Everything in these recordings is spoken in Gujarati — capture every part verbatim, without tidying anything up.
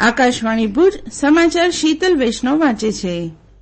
આકાશવાણી ભુજ સમાચાર શીતલ વૈષ્ણવ વાંચે છે.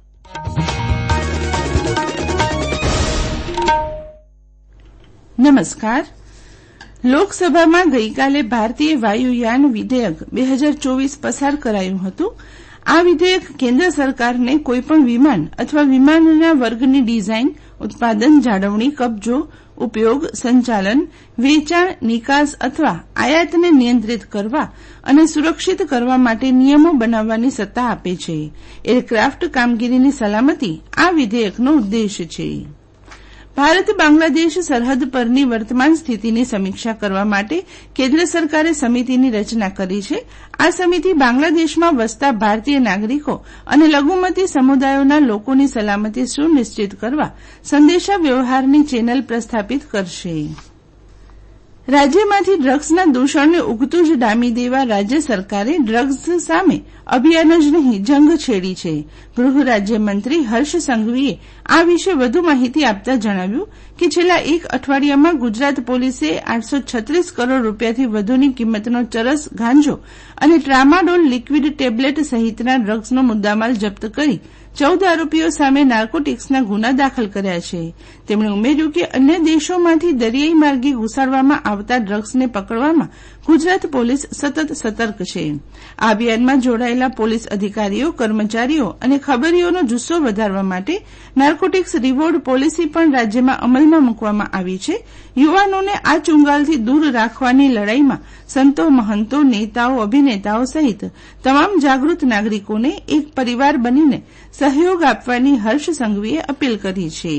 નમસ્કાર. લોકસભામાં ગઈકાલે ભારતીય વાયુયાન વિધેયક બે હજાર ચોવીસ પસાર કરાયું હતું. આ વિધેયક કેન્દ્ર સરકારને કોઈપણ વિમાન અથવા વિમાનના વર્ગની ડિઝાઇન, ઉત્પાદન, જાળવણી, કબજો, ઉપયોગ, સંચાલન, વેચાણ, નિકાસ અથવા આયાતને નિયંત્રિત કરવા અને સુરક્ષિત કરવા માટે નિયમો બનાવવાની સત્તા આપે છે. એરક્રાફ્ટ કામગીરીની સલામતી આ વિધેયકનો ઉદ્દેશ છે. ભારત બાંગ્લાદેશ સરહદ પરની વર્તમાન સ્થિતિની સમીક્ષા કરવા માટે કેન્દ્ર સરકારે સમિતિની રચના કરી છે. આ સમિતિ બાંગ્લાદેશમાં વસતા ભારતીય નાગરિકો અને લઘુમતી સમુદાયોના લોકોની સલામતી સુનિશ્ચિત કરવા સંદેશા વ્યવહારની ચેનલ પ્રસ્થાપિત કરશે. રાજ્યમાંથી ડ્રગ્સના દૂષણને ઉગતું જ ડામી દેવા રાજ્ય સરકારે ડ્રગ્સ સામે અભિયાન જ નહીં, જંગ છેડી છે. ગૃહ રાજ્યમંત્રી હર્ષ સંઘવીએ આ વિશે વધુ માહિતી આપતા જણાવ્યું કે છેલ્લા એક અઠવાડિયામાં ગુજરાત પોલીસે આઠસો છત્રીસ કરોડ રૂપિયાથી વધુની કિંમતનો ચરસ, ગાંજો અને ટ્રામાડોલ લિક્વિડ ટેબ્લેટ સહિતના ડ્રગ્સનો મુદ્દામાલ જપ્ત કરી ચૌદ આરોપીઓ સામે નાર્કોટિક્સના ગુના દાખલ કર્યા છે. તેમણે ઉમેર્યું કે અન્ય દેશોમાંથી દરિયાઈ માર્ગે ઘુસાડવામાં આવતા ડ્રગ્સને પકડવામાં ગુજરાત પોલીસ સતત સતર્ક છે. આ અભિયાનમાં જોડાયેલા પોલીસ અધિકારીઓ, કર્મચારીઓ અને ખબરીઓનો જુસ્સો વધારવા માટે નાર્કોટિક્સ રિવોર્ડ પોલિસી પણ રાજ્યમાં અમલમાં મૂકવામાં આવી છે. યુવાનોને આ ચુંગાલથી દૂર રાખવાની લડાઈમાં સંતો, મહંતો, નેતાઓ, અભિનેતાઓ સહિત તમામ જાગૃત નાગરિકોને એક પરિવાર બનીને સહયોગ આપવાની હર્ષ સંઘવીએ અપીલ કરી છે.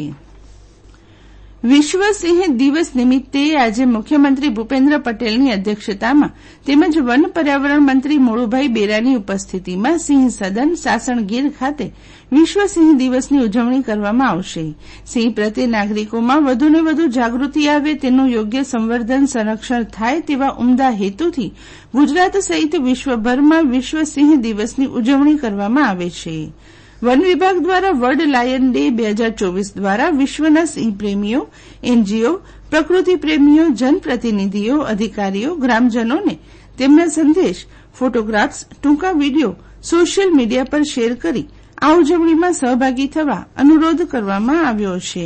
વિશ્વ સિંહ દિવસ નિમિત્તે આજે મુખ્યમંત્રી ભૂપેન્દ્ર પટેલની અધ્યક્ષતામાં તેમજ વન પર્યાવરણ મંત્રી મોળુભાઈ બેરાની ઉપસ્થિતિમાં સિંહ સદન સાસણગીર ખાતે વિશ્વ સિંહ દિવસની ઉજવણી કરવામાં આવશે. સિંહ પ્રત્યે નાગરિકોમાં વધુને વધુ જાગૃતિ આવે, તેનું યોગ્ય સંવર્ધન, સંરક્ષણ થાય તેવા ઉમદા હેતુથી ગુજરાત સહિત વિશ્વભરમાં વિશ્વ સિંહ દિવસની ઉજવણી કરવામાં આવે છે. વન વિભાગ દ્વારા વર્લ્ડ લાયન ડે બે હજાર ચોવીસ દ્વારા વિશ્વના સિંહ પ્રેમીઓ, એનજીઓ, પ્રકૃતિ પ્રેમીઓ, જનપ્રતિનિધિઓ, અધિકારીઓ, ગ્રામજનોને તેમના સંદેશ, ફોટોગ્રાફ્સ, ટૂંકા વિડીયો સોશિયલ મીડિયા પર શેર કરી આ ઉજવણીમાં સહભાગી થવા અનુરોધ કરવામાં આવ્યો છે.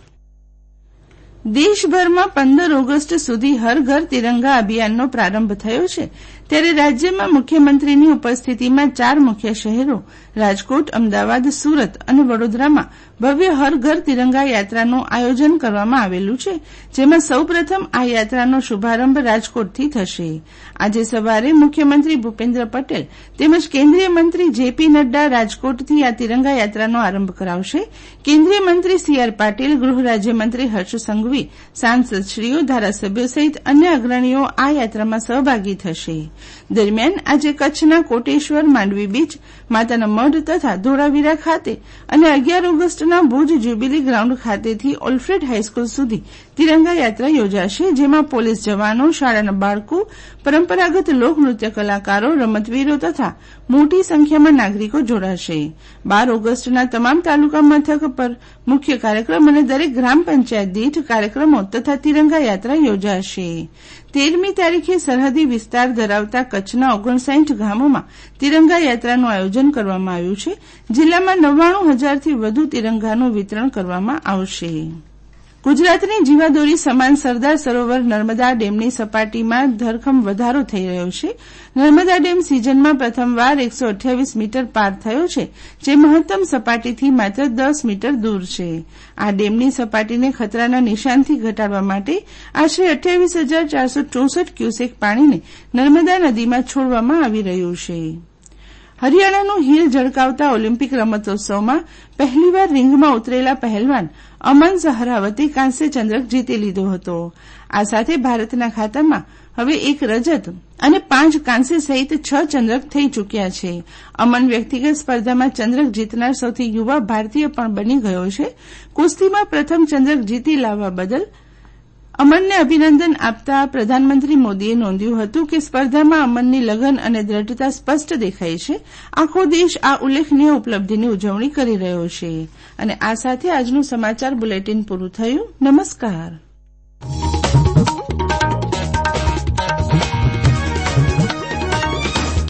દેશભરમાં પંદર ઓગસ્ટ સુધી હર ઘર તિરંગા અભિયાનનો પ્રારંભ થયો છે. ત્યારે રાજ્યમાં મુખ્યમંત્રીની ઉપસ્થિતિમાં ચાર મુખ્ય શહેરો રાજકોટ, અમદાવાદ, સુરત અને વડોદરામાં ભવ્ય હર ઘર તિરંગા યાત્રાનું આયોજન કરવામાં આવેલું છે. જેમાં સૌપ્રથમ આ યાત્રાનો શુભારંભ રાજકોટથી થશે. આજે સવારે મુખ્યમંત્રી ભૂપેન્દ્ર પટેલ તેમજ કેન્દ્રીય મંત્રી જેપી નડ્ડા રાજકોટથી આ તિરંગા યાત્રાનો આરંભ કરાવશે. કેન્દ્રીય મંત્રી સી આર પાટીલ, ગૃહ રાજ્યમંત્રી હર્ષ સંઘવી, સાંસદશ્રીઓ, ધારાસભ્યો સહિત અન્ય અગ્રણીઓ આ યાત્રામાં સહભાગી થશે. દરમિયાન આજે કચ્છના કોટેશ્વર, માંડવી બીચ, માતાના મઢ તથા ધોળાવીરા ખાતે અને અગિયાર ઓગસ્ટના ભુજ જ્યુબિલી ગ્રાઉન્ડ ખાતેથી ઓલ્ફ્રેડ હાઈસ્કૂલ સુધી તિરંગા યાત્રા યોજાશે. જેમાં પોલીસ જવાનો, શાળાના બાળકો, પરંપરાગત લોકનૃત્ય કલાકારો, રમતવીરો તથા મોટી સંખ્યામાં નાગરિકો જોડાશે. બાર ઓગસ્ટના તમામ તાલુકા મથક પર મુખ્ય કાર્યક્રમ અને દરેક ગ્રામ પંચાયત દીઠ કાર્યક્રમો તથા તિરંગા યાત્રા યોજાશે. તેરમી તારીખે સરહદી વિસ્તાર ધરાવતા કચ્છના ઓગણસાઠ ગામોમાં તિરંગા યાત્રાનું આયોજન કરવામાં આવ્યું છે. જિલ્લામાં નવ્વાણું હજારથી વધુ તિરંગાનું વિતરણ કરવામાં આવશે. ગુજરાતની જીવાદોરી સમાન સરદાર સરોવર નર્મદા ડેમની સપાટીમાં ધરખમ વધારો થઈ રહ્યો છે. નર્મદા ડેમ સિઝનમાં પ્રથમવાર એકસો અઠ્યાવીસ મીટર પાર થયો છે, જે મહત્તમ સપાટીથી માત્ર દસ મીટર દૂર છે. આ ડેમની સપાટીને ખતરાના નિશાનથી ઘટાડવા માટે આશરે અઠ્યાવીસ હજાર ચારસો ચોસઠ ક્યુસેક પાણીને નર્મદા નદીમાં છોડવામાં આવી રહ્યું છે. હરિયાણાનું હીર ઝળકાવતા ઓલિમ્પિક રમતોત્સવમાં પહેલીવાર રીંગમાં ઉતરેલા પહેલવાન અમન સહરાવતે કાંસ્ય ચંદ્રક જીતી લીધો હતો. આ સાથે ભારતના ખાતામાં હવે એક રજત અને પાંચ કાંસ્ય સહિત છ ચંદ્રક થઈ ચૂક્યા છે. અમન વ્યક્તિગત સ્પર્ધામાં ચંદ્રક જીતનાર સૌથી યુવા ભારતીય પણ બની ગયો છે. કુસ્તીમાં પ્રથમ ચંદ્રક જીતી લાવવા બદલ અમનને અભિનંદન આપતા પ્રધાનમંત્રી મોદીએ નોંધ્યું હતું કે સ્પર્ધામાં અમનની લગન અને દ્રઢતા સ્પષ્ટ દેખાય છે. આખો દેશ આ ઉલ્લેખનીય ઉપલબ્ધિની ઉજવણી કરી રહ્યો છે. અને આ સાથે આજનું સમાચાર બુલેટિન પૂરું થયું. નમસ્કાર.